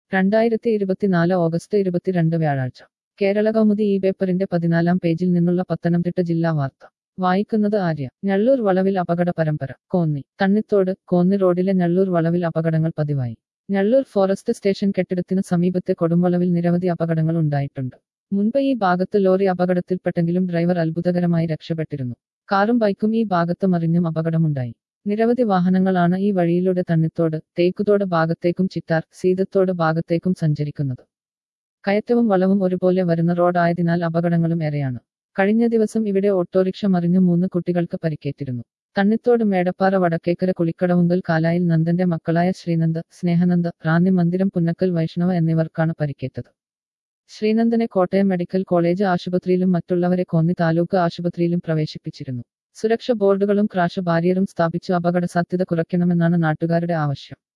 2024 August 22 വ്യാഴാഴ്ച കേരളകൗമുദി ഈ പേപ്പറിന്റെ 14-ാം പേജിൽ നിന്നുള്ള പത്തനംതിട്ട ജില്ലാ വാർത്ത വായിക്കുന്നത് ആര്യ. ഞള്ളൂർ വളവിൽ അപകട പരമ്പര. കോന്നി. തണ്ണിത്തോട് കോന്നി റോഡിലെ ഞള്ളൂർ വളവിൽ അപകടങ്ങൾ പതിവായി. ഞള്ളൂർ ഫോറസ്റ്റ് സ്റ്റേഷൻ കെട്ടിടത്തിനു സമീപത്തെ കൊടുംവളവിൽ നിരവധി അപകടങ്ങൾ ഉണ്ടായിട്ടുണ്ട്. മുൻപ് ഈ ഭാഗത്ത് ലോറി അപകടത്തിൽപ്പെട്ടെങ്കിലും ഡ്രൈവർ അത്ഭുതകരമായി രക്ഷപ്പെട്ടിരുന്നു. കാറും ബൈക്കും ഈ ഭാഗത്ത് മറിഞ്ഞും അപകടമുണ്ടായി. നിരവധി വാഹനങ്ങളാണ് ഈ വഴിയിലൂടെ തണ്ണിത്തോട് തേക്കുതോട് ഭാഗത്തേക്കും ചിറ്റാർ സീതത്തോട് ഭാഗത്തേക്കും സഞ്ചരിക്കുന്നത്. കയറ്റവും വളവും ഒരുപോലെ വരുന്ന റോഡായതിനാൽ അപകടങ്ങളും ഏറെയാണ്. കഴിഞ്ഞ ദിവസം ഇവിടെ ഓട്ടോറിക്ഷ മറിഞ്ഞ് 3 കുട്ടികൾക്ക് പരിക്കേറ്റിരുന്നു. തണ്ണിത്തോട് മേടപ്പാറ വടക്കേക്കര കുളിക്കടവുങ്കൽ കാലായിൽ നന്ദന്റെ മക്കളായ ശ്രീനന്ദ, സ്നേഹനന്ദ, റാന്നി മന്ദിരം പുന്നക്കൽ വൈഷ്ണവ എന്നിവർക്കാണ് പരിക്കേറ്റത്. ശ്രീനന്ദനെ കോട്ടയം മെഡിക്കൽ കോളേജ് ആശുപത്രിയിലും മറ്റുള്ളവരെ കോന്നി താലൂക്ക് ആശുപത്രിയിലും പ്രവേശിപ്പിച്ചിരുന്നു. സുരക്ഷ ബോർഡുകളും ക്രാഷ് ബാരിയറും സ്ഥാപിച്ചു അപകട സാധ്യത കുറയ്ക്കണമെന്നാണ് നാട്ടുകാരുടെ ആവശ്യം.